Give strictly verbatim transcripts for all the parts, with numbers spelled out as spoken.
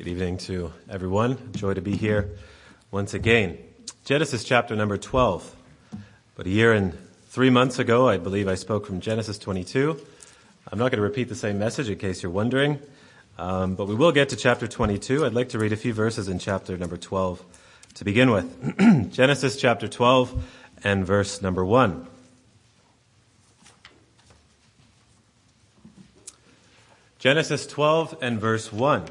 Good evening to everyone. Joy to be here once again. Genesis chapter number twelve. About a year and three months ago, I believe I spoke from Genesis twenty-two. I'm not going to repeat the same message in case you're wondering, um, but we will get to chapter twenty-two. I'd like to read a few verses in chapter number twelve to begin with. Genesis chapter twelve and verse number one. Genesis twelve and verse one.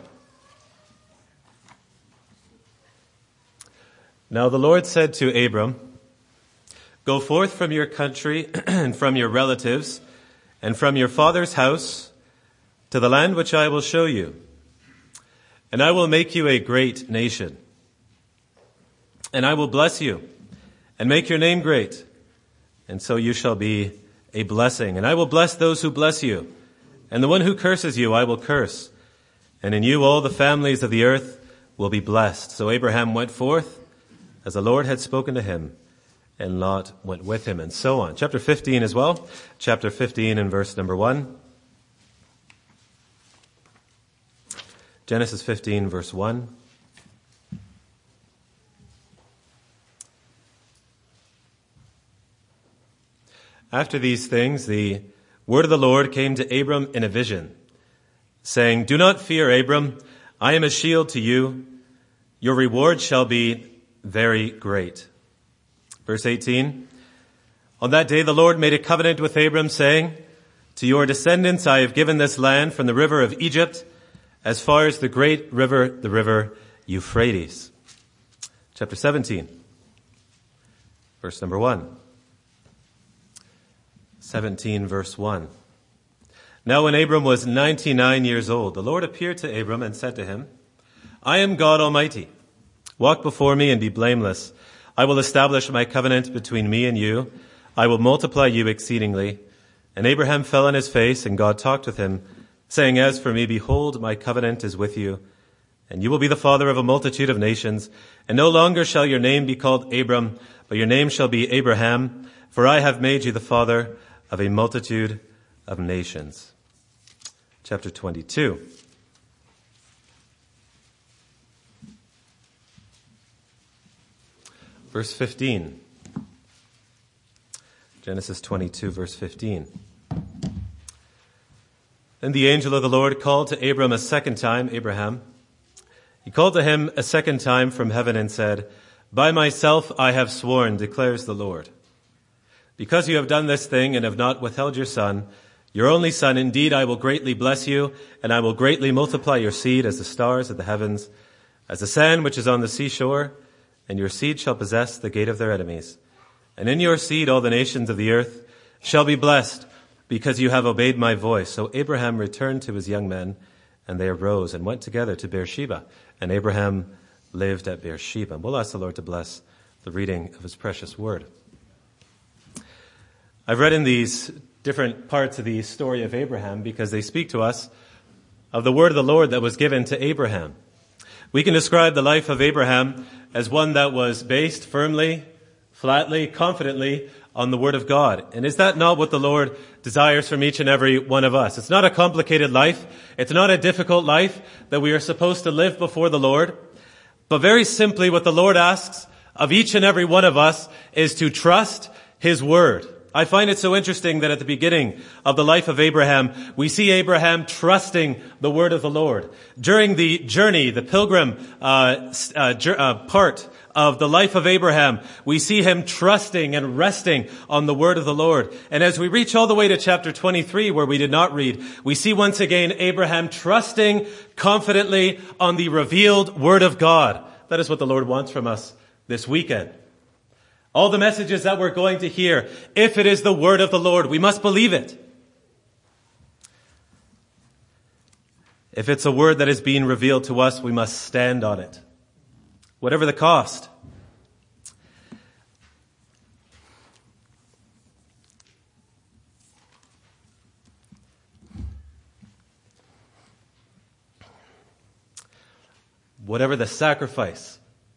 Now the Lord said to Abram, "Go forth from your country and from your relatives and from your father's house to the land which I will show you. And I will make you a great nation. And I will bless you and make your name great. And so you shall be a blessing. And I will bless those who bless you. And the one who curses you I will curse. And in you all the families of the earth will be blessed." So Abraham went forth as the Lord had spoken to him, and Lot went with him, and so on. Chapter fifteen as well. Chapter fifteen and verse number one. Genesis fifteen, verse one. After these things, the word of the Lord came to Abram in a vision, saying, "Do not fear, Abram. I am a shield to you. Your reward shall be very great." Verse eighteen. On that day the Lord made a covenant with Abram, saying, "To your descendants I have given this land from the river of Egypt as far as the great river, the river Euphrates." Chapter seventeen. Verse number one. seventeen verse one. Now when Abram was ninety-nine years old, the Lord appeared to Abram and said to him, "I am God Almighty. Walk before me and be blameless. I will establish my covenant between me and you. I will multiply you exceedingly." And Abraham fell on his face, and God talked with him, saying, "As for me, behold, my covenant is with you, and you will be the father of a multitude of nations. And no longer shall your name be called Abram, but your name shall be Abraham, for I have made you the father of a multitude of nations." Chapter twenty-two. Verse fifteen. Genesis twenty-two, verse fifteen. Then the angel of the Lord called to Abram a second time, Abraham. He called to him a second time from heaven and said, "By myself I have sworn, declares the Lord. Because you have done this thing and have not withheld your son, your only son, indeed I will greatly bless you, and I will greatly multiply your seed as the stars of the heavens, as the sand which is on the seashore, and your seed shall possess the gate of their enemies. And in your seed all the nations of the earth shall be blessed, because you have obeyed my voice." So Abraham returned to his young men, and they arose and went together to Beersheba. And Abraham lived at Beersheba. And we'll ask the Lord to bless the reading of his precious word. I've read in these different parts of the story of Abraham because they speak to us of the word of the Lord that was given to Abraham. We can describe the life of Abraham as one that was based firmly, flatly, confidently on the word of God. And is that not what the Lord desires from each and every one of us? It's not a complicated life. It's not a difficult life that we are supposed to live before the Lord. But very simply, what the Lord asks of each and every one of us is to trust his word. I find it so interesting that at the beginning of the life of Abraham, we see Abraham trusting the word of the Lord. During the journey, the pilgrim uh, uh, uh, part of the life of Abraham, we see him trusting and resting on the word of the Lord. And as we reach all the way to chapter twenty-three, where we did not read, we see once again Abraham trusting confidently on the revealed word of God. That is what the Lord wants from us this weekend. All the messages that we're going to hear, if it is the word of the Lord, we must believe it. If it's a word that is being revealed to us, we must stand on it, whatever the cost. Whatever the sacrifice.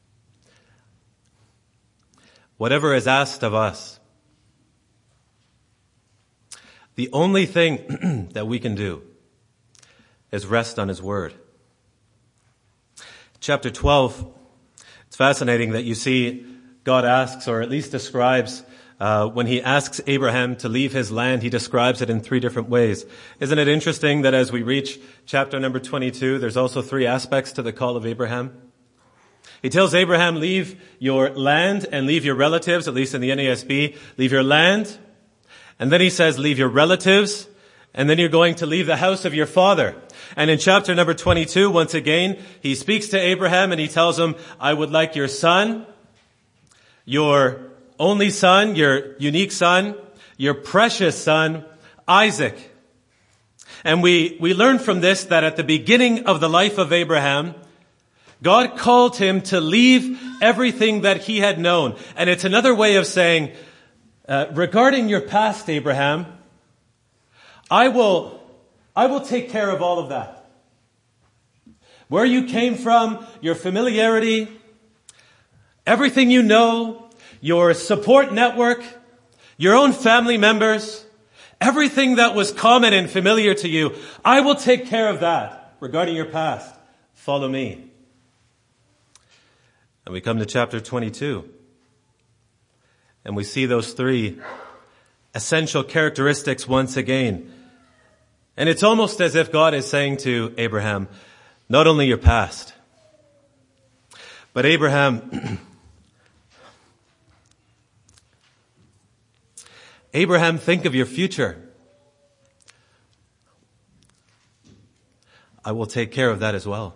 Whatever is asked of us. The only thing that we can do is rest on his word. chapter twelve, it's fascinating that you see God asks, or at least describes, uh, when he asks Abraham to leave his land, he describes it in three different ways. Isn't it interesting that as we reach chapter number twenty-two, there's also three aspects to the call of Abraham? He tells Abraham, leave your land and leave your relatives, at least in the N A S B, leave your land. And then he says, leave your relatives, and then you're going to leave the house of your father. And in chapter number twenty-two, once again, he speaks to Abraham and he tells him, I would like your son, your only son, your unique son, your precious son, Isaac. And we, we learn from this that at the beginning of the life of Abraham, God called him to leave everything that he had known. And it's another way of saying, uh, regarding your past, Abraham, I will, I will take care of all of that. Where you came from, your familiarity, everything you know, your support network, your own family members, everything that was common and familiar to you, I will take care of that regarding your past. Follow me. And we come to chapter twenty-two. And we see those three essential characteristics once again. And it's almost as if God is saying to Abraham, not only your past, but Abraham, Abraham, think of your future. I will take care of that as well.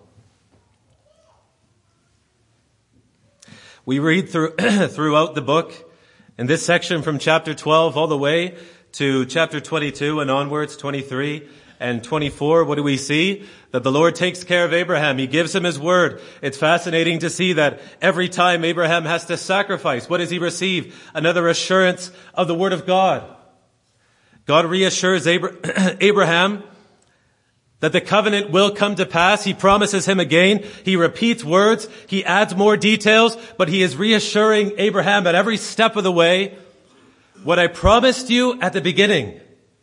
We read through throughout the book, in this section from chapter twelve all the way to chapter twenty-two and onwards, twenty-three and twenty-four, what do we see? That the Lord takes care of Abraham. He gives him his word. It's fascinating to see that every time Abraham has to sacrifice, what does he receive? Another assurance of the word of God. God reassures Abraham that the covenant will come to pass. He promises him again. He repeats words. He adds more details, but he is reassuring Abraham at every step of the way, what I promised you at the beginning,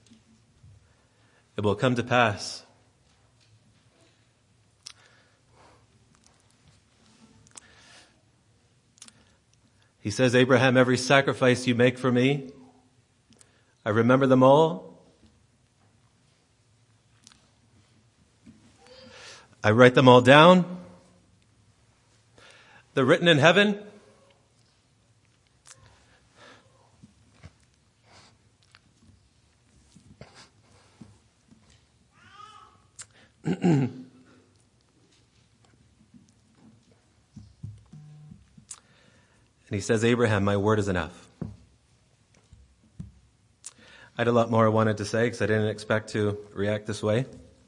it will come to pass. He says, Abraham, every sacrifice you make for me, I remember them all. I write them all down. They're written in heaven. And he says, Abraham, my word is enough. I had a lot more I wanted to say because I didn't expect to react this way.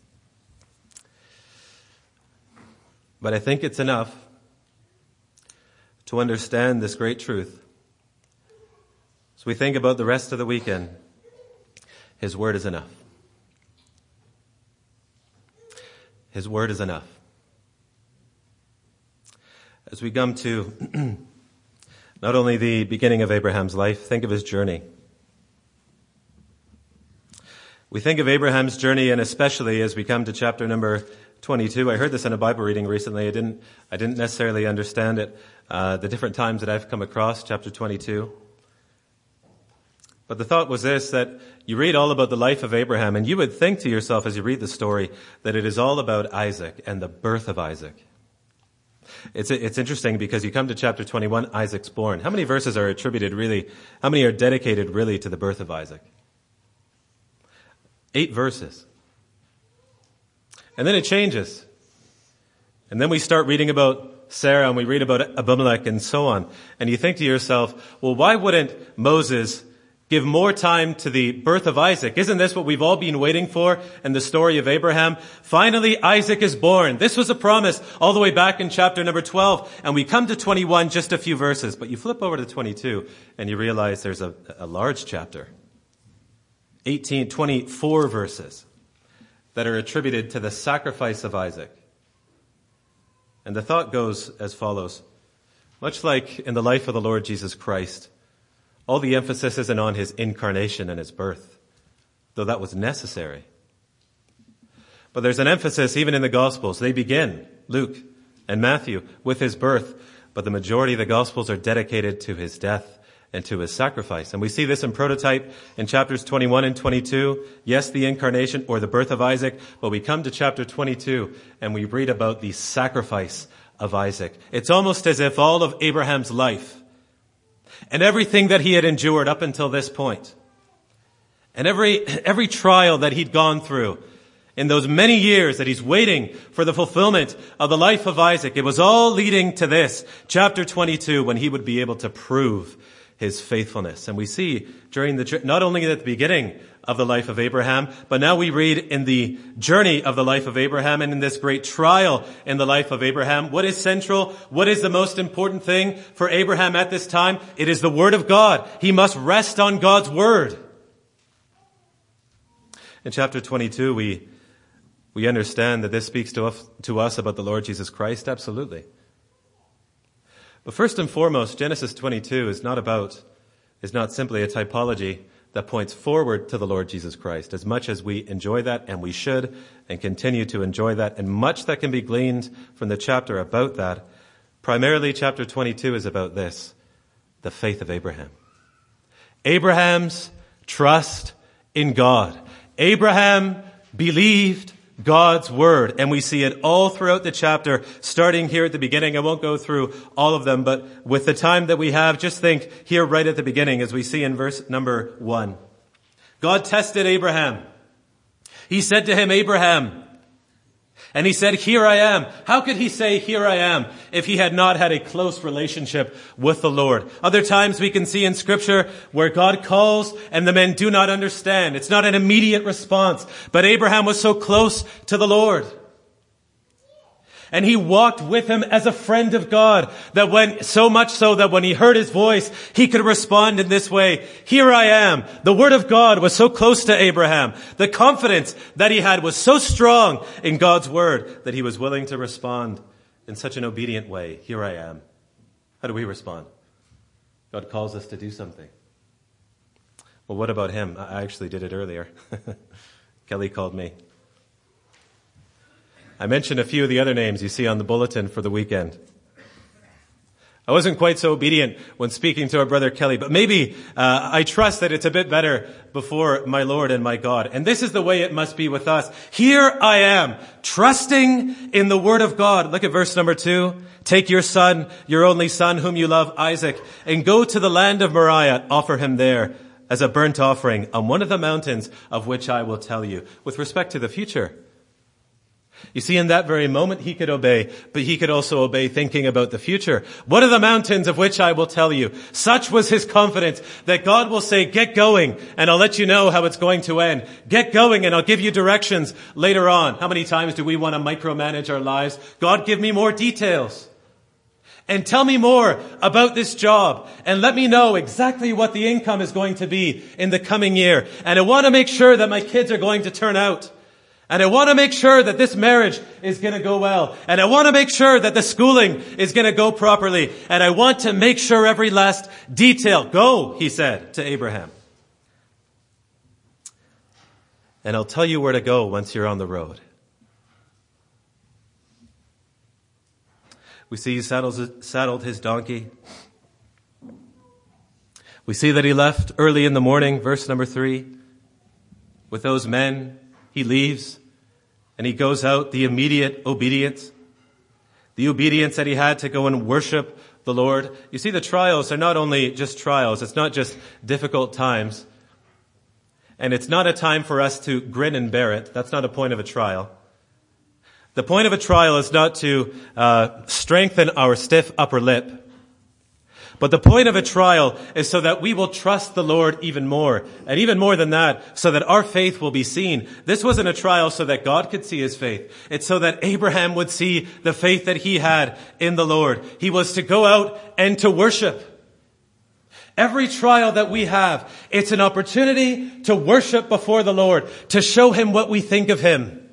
But I think it's enough to understand this great truth. So we think about the rest of the weekend. His word is enough. His word is enough. As we come to not only the beginning of Abraham's life, think of his journey. We think of Abraham's journey, and especially as we come to chapter number twenty-two. I heard this in a Bible reading recently. I didn't, I didn't necessarily understand it, uh, the different times that I've come across chapter twenty-two. But the thought was this, that you read all about the life of Abraham, and you would think to yourself as you read the story that it is all about Isaac and the birth of Isaac. It's, it's interesting because you come to chapter twenty-one, Isaac's born. How many verses are attributed really, how many are dedicated really to the birth of Isaac? Eight verses. And then it changes. And then we start reading about Sarah and we read about Abimelech and so on. And you think to yourself, well, why wouldn't Moses give more time to the birth of Isaac? Isn't this what we've all been waiting for in the story of Abraham? Finally, Isaac is born. This was a promise all the way back in chapter number twelve. And we come to twenty-one, just a few verses. But you flip over to twenty-two and you realize there's a, a large chapter. eighteen, twenty-four verses that are attributed to the sacrifice of Isaac. And the thought goes as follows. Much like in the life of the Lord Jesus Christ, all the emphasis isn't on his incarnation and his birth, though that was necessary. But there's an emphasis even in the Gospels. They begin, Luke, and Matthew with his birth, but the majority of the Gospels are dedicated to his death and to his sacrifice. And we see this in prototype in chapters twenty-one and twenty-two. Yes, the incarnation or the birth of Isaac, but we come to chapter twenty-two and we read about the sacrifice of Isaac. It's almost as if all of Abraham's life and everything that he had endured up until this point, and every, every trial that he'd gone through in those many years that he's waiting for the fulfillment of the life of Isaac, it was all leading to this, chapter twenty-two, when he would be able to prove his faithfulness. And we see during the, not only at the beginning of the life of Abraham, but now we read in the journey of the life of Abraham and in this great trial in the life of Abraham, what is central? What is the most important thing for Abraham at this time? It is the Word of God. He must rest on God's Word. In chapter twenty-two, we, we understand that this speaks to us, to us about the Lord Jesus Christ. Absolutely. But first and foremost, Genesis twenty-two is not about, is not simply a typology that points forward to the Lord Jesus Christ, as much as we enjoy that, and we should, and continue to enjoy that, and much that can be gleaned from the chapter about that. Primarily, chapter twenty-two is about this, the faith of Abraham. Abraham's trust in God. Abraham believed God's word, and we see it all throughout the chapter, starting here at the beginning. I won't go through all of them, but with the time that we have, just think here right at the beginning, as we see in verse number one. God tested Abraham. He said to him, Abraham, and he said, here I am. How could he say, here I am, if he had not had a close relationship with the Lord? Other times we can see in Scripture where God calls and the men do not understand. It's not an immediate response. But Abraham was so close to the Lord. And he walked with him as a friend of God, that when, so much so that when he heard his voice, he could respond in this way. Here I am. The word of God was so close to Abraham. The confidence that he had was so strong in God's word that he was willing to respond in such an obedient way. Here I am. How do we respond? God calls us to do something. Well, what about him? I actually did it earlier. Kelly called me. I mentioned a few of the other names you see on the bulletin for the weekend. I wasn't quite so obedient when speaking to our brother Kelly, but maybe uh, I trust that it's a bit better before my Lord and my God. And this is the way it must be with us. Here I am, trusting in the word of God. Look at verse number two. Take your son, your only son, whom you love, Isaac, and go to the land of Moriah. Offer him there as a burnt offering on one of the mountains of which I will tell you. With respect to the future, you see, in that very moment, he could obey, but he could also obey thinking about the future. What are the mountains of which I will tell you? Such was his confidence that God will say, get going, and I'll let you know how it's going to end. Get going, and I'll give you directions later on. How many times do we want to micromanage our lives? God, give me more details. And tell me more about this job. And let me know exactly what the income is going to be in the coming year. And I want to make sure that my kids are going to turn out. And I want to make sure that this marriage is going to go well. And I want to make sure that the schooling is going to go properly. And I want to make sure every last detail. Go, he said to Abraham. And I'll tell you where to go once you're on the road. We see he saddles, saddled his donkey. We see that he left early in the morning, verse number three, with those men. He leaves and he goes out, the immediate obedience, the obedience that he had to go and worship the Lord. You see, the trials are not only just trials. It's not just difficult times. And it's not a time for us to grin and bear it. That's not a point of a trial. The point of a trial is not to uh, strengthen our stiff upper lip. But the point of a trial is so that we will trust the Lord even more. And even more than that, so that our faith will be seen. This wasn't a trial so that God could see his faith. It's so that Abraham would see the faith that he had in the Lord. He was to go out and to worship. Every trial that we have, it's an opportunity to worship before the Lord, to show him what we think of him.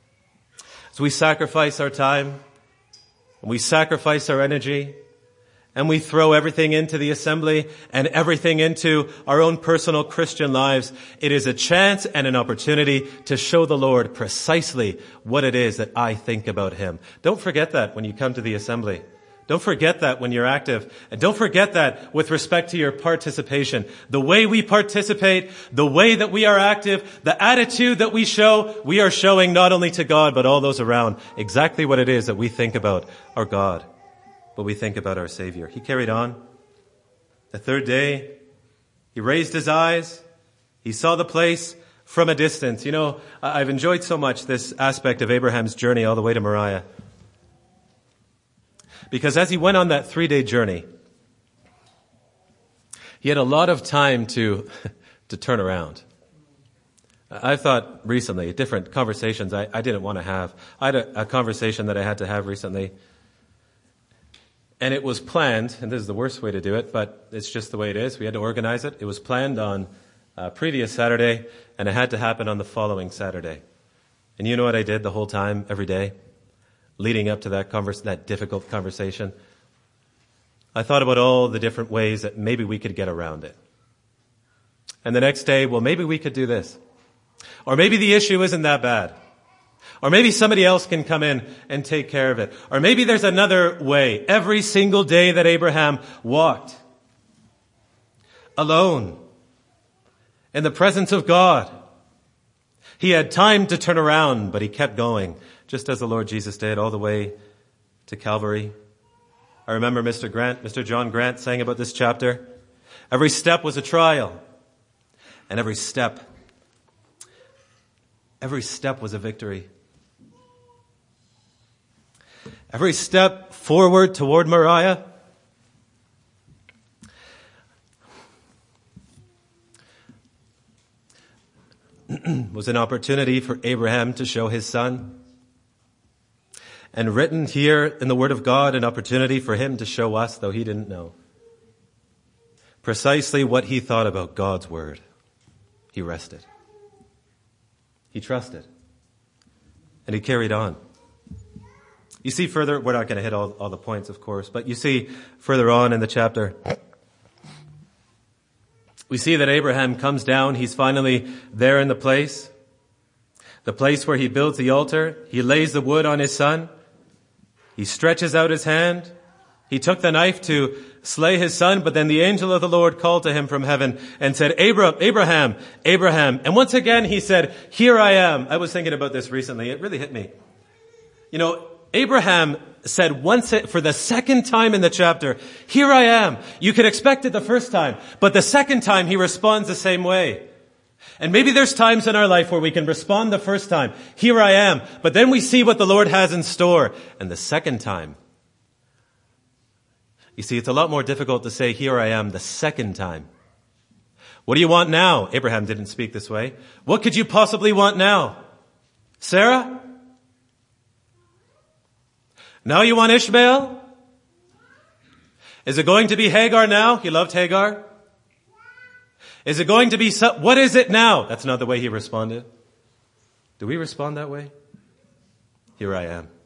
As we sacrifice our time, and we sacrifice our energy, and we throw everything into the assembly and everything into our own personal Christian lives, it is a chance and an opportunity to show the Lord precisely what it is that I think about him. Don't forget that when you come to the assembly. Don't forget that when you're active. And don't forget that with respect to your participation. The way we participate, the way that we are active, the attitude that we show, we are showing not only to God, but all those around exactly what it is that we think about our God, what we think about our Savior. He carried on. The third day, he raised his eyes. He saw the place from a distance. You know, I've enjoyed so much this aspect of Abraham's journey all the way to Moriah. Because as he went on that three-day journey, he had a lot of time to, to turn around. I've thought recently, different conversations I, I didn't want to have. I had a, a conversation that I had to have recently. And it was planned, and this is the worst way to do it, but it's just the way it is. We had to organize it. It was planned on a previous Saturday, and it had to happen on the following Saturday. And you know what I did the whole time, every day? Leading up to that converse, that difficult conversation, I thought about all the different ways that maybe we could get around it. And the next day, well, maybe we could do this. Or maybe the issue isn't that bad. Or maybe somebody else can come in and take care of it. Or maybe there's another way. Every single day that Abraham walked alone in the presence of God, he had time to turn around, but he kept going. Just as the Lord Jesus did all the way to Calvary. I remember Mister Grant, Mister John Grant saying about this chapter, every step was a trial. And every step, every step was a victory. Every step forward toward Moriah was an opportunity for Abraham to show his son. And written here in the Word of God, an opportunity for him to show us, though he didn't know, precisely what he thought about God's Word. He rested. He trusted. And he carried on. You see further, we're not going to hit all, all the points, of course, but you see further on in the chapter, we see that Abraham comes down. He's finally there in the place, the place where he builds the altar. He lays the wood on his son. He stretches out his hand. He took the knife to slay his son, but then the angel of the Lord called to him from heaven and said, Abraham, Abraham, Abraham. And once again he said, here I am. I was thinking about this recently. It really hit me. You know, Abraham said once, for the second time in the chapter, here I am. You could expect it the first time, but the second time he responds the same way. And maybe there's times in our life where we can respond the first time, here I am, but then we see what the Lord has in store. And the second time, you see, it's a lot more difficult to say, here I am, the second time. What do you want now? Abraham didn't speak this way. What could you possibly want now? Sarah? Now you want Ishmael? Is it going to be Hagar now? He loved Hagar. Is it going to be, so, what is it now? That's not the way he responded. Do we respond that way? Here I am.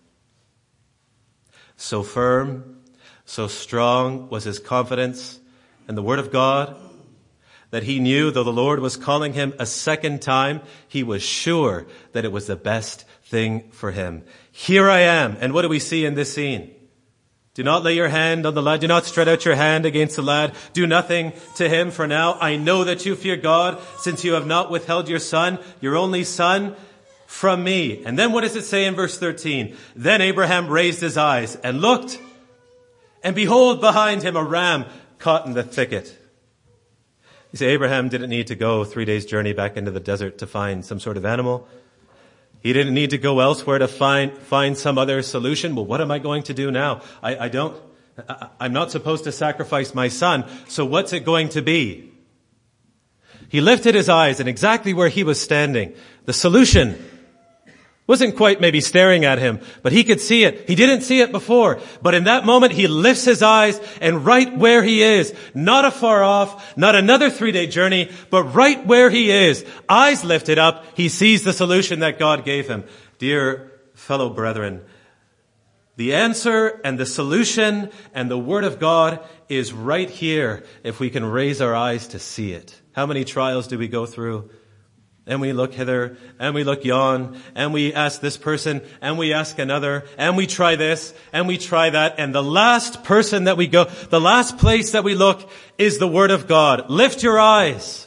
So firm, so strong was his confidence in the Word of God that he knew, though the Lord was calling him a second time, he was sure that it was the best thing for him. Here I am. And what do we see in this scene? Do not lay your hand on the lad. Do not spread out your hand against the lad. Do nothing to him for now. I know that you fear God, since you have not withheld your son, your only son, from me. And then what does it say in verse thirteen? Then Abraham raised his eyes and looked, and behold, behind him a ram caught in the thicket. You see, Abraham didn't need to go three days' journey back into the desert to find some sort of animal. He didn't need to go elsewhere to find find some other solution. Well, what am I going to do now? I, I don't, I, I'm not supposed to sacrifice my son, so what's it going to be? He lifted his eyes, and exactly where he was standing, the solution wasn't quite maybe staring at him, but he could see it. He didn't see it before, but in that moment he lifts his eyes, and right where he is, not afar off, not another three-day journey, but right where he is, eyes lifted up, he sees the solution that God gave him. Dear fellow brethren, The answer and the solution and the Word of God is right here if we can raise our eyes to see it. How many trials do we go through? And we look hither, and we look yon, and we ask this person, and we ask another, and we try this, and we try that, and the last person that we go, the last place that we look is the Word of God. Lift your eyes.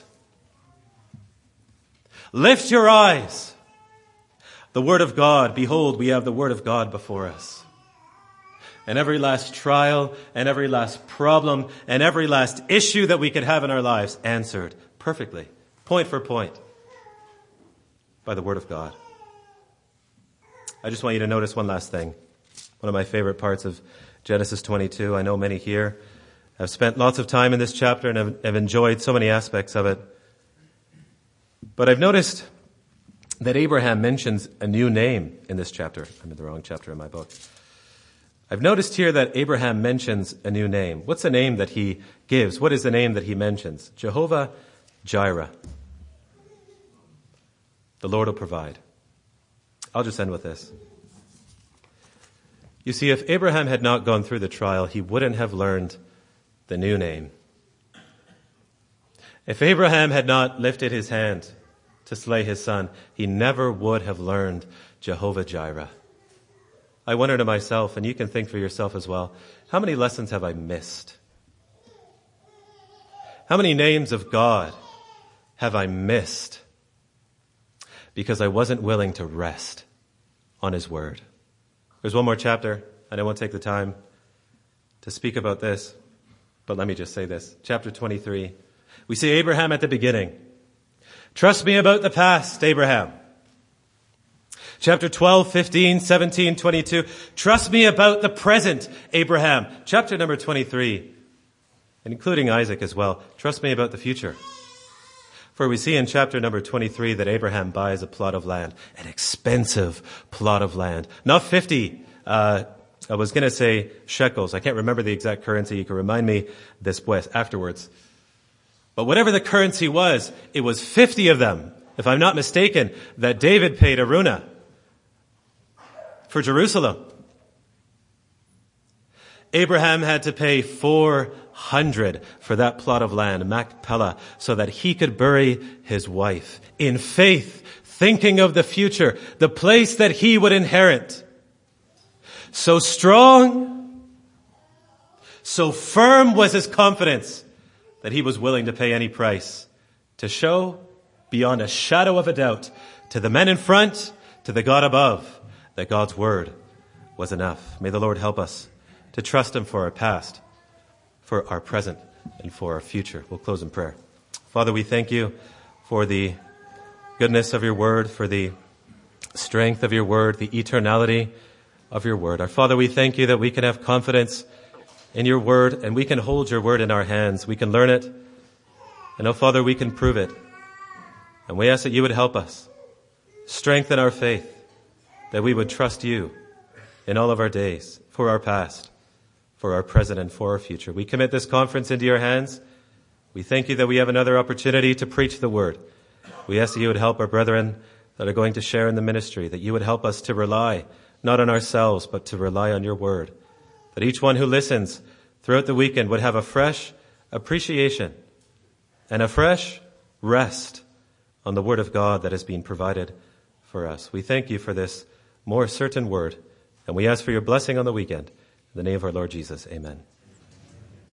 Lift your eyes. The Word of God. Behold, we have the Word of God before us. And every last trial, and every last problem, and every last issue that we could have in our lives answered perfectly, point for point, by the Word of God. I just want you to notice one last thing. One of my favorite parts of Genesis twenty-two. I know many here have spent lots of time in this chapter and have, have enjoyed so many aspects of it. But I've noticed that Abraham mentions a new name in this chapter. I'm in the wrong chapter in my book. I've noticed here that Abraham mentions a new name. What's the name that he gives? What is the name that he mentions? Jehovah Jireh. The Lord will provide. I'll just end with this. You see, if Abraham had not gone through the trial, he wouldn't have learned the new name. If Abraham had not lifted his hand to slay his son, he never would have learned Jehovah Jireh. I wonder to myself, and you can think for yourself as well, how many lessons have I missed? How many names of God have I missed because I wasn't willing to rest on His Word? There's one more chapter, and I won't take the time to speak about this, but let me just say this. Chapter twenty-three. We see Abraham at the beginning. Trust me about the past, Abraham. Chapter twelve, fifteen, seventeen, twenty-two. Trust me about the present, Abraham. Chapter number twenty-three, and including Isaac as well. Trust me about the future. For we see in chapter number twenty-three that Abraham buys a plot of land, an expensive plot of land. Not fifty, uh, I was going to say shekels. I can't remember the exact currency. You can remind me this afterwards. But whatever the currency was, it was fifty of them, if I'm not mistaken, that David paid Araunah for Jerusalem. Abraham had to pay four hundred for that plot of land, Machpelah, so that he could bury his wife in faith, thinking of the future, the place that he would inherit. So strong, so firm was his confidence that he was willing to pay any price to show beyond a shadow of a doubt to the men in front, to the God above, that God's Word was enough. May the Lord help us to trust Him for our past, for our present, and for our future. We'll close in prayer. Father, we thank You for the goodness of Your Word, for the strength of Your Word, the eternality of Your Word. Our Father, we thank You that we can have confidence in Your Word, and we can hold Your Word in our hands. We can learn it, and oh Father, we can prove it. And we ask that You would help us, strengthen our faith, that we would trust You in all of our days, for our past, for our present, and for our future. We commit this conference into Your hands. We thank You that we have another opportunity to preach the Word. We ask that You would help our brethren that are going to share in the ministry, that You would help us to rely not on ourselves, but to rely on Your Word. That each one who listens throughout the weekend would have a fresh appreciation and a fresh rest on the Word of God that has been provided for us. We thank You for this more certain Word, and we ask for Your blessing on the weekend. In the name of our Lord Jesus, amen.